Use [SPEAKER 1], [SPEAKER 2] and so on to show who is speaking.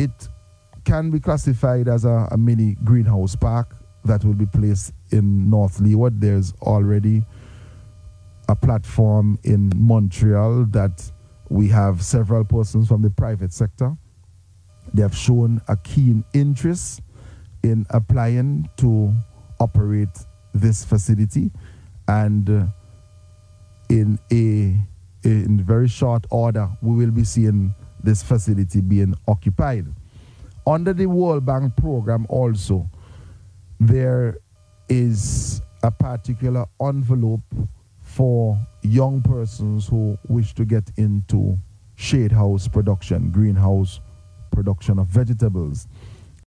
[SPEAKER 1] It can be classified as a mini greenhouse park that will be placed in North Leeward. There's already a platform in Montreal that we have several persons from the private sector. They have shown a keen interest in applying to operate this facility, and in very short order we will be seeing this facility being occupied. Under the World Bank program also, there is a particular envelope for young persons who wish to get into shade house production, greenhouse production of vegetables.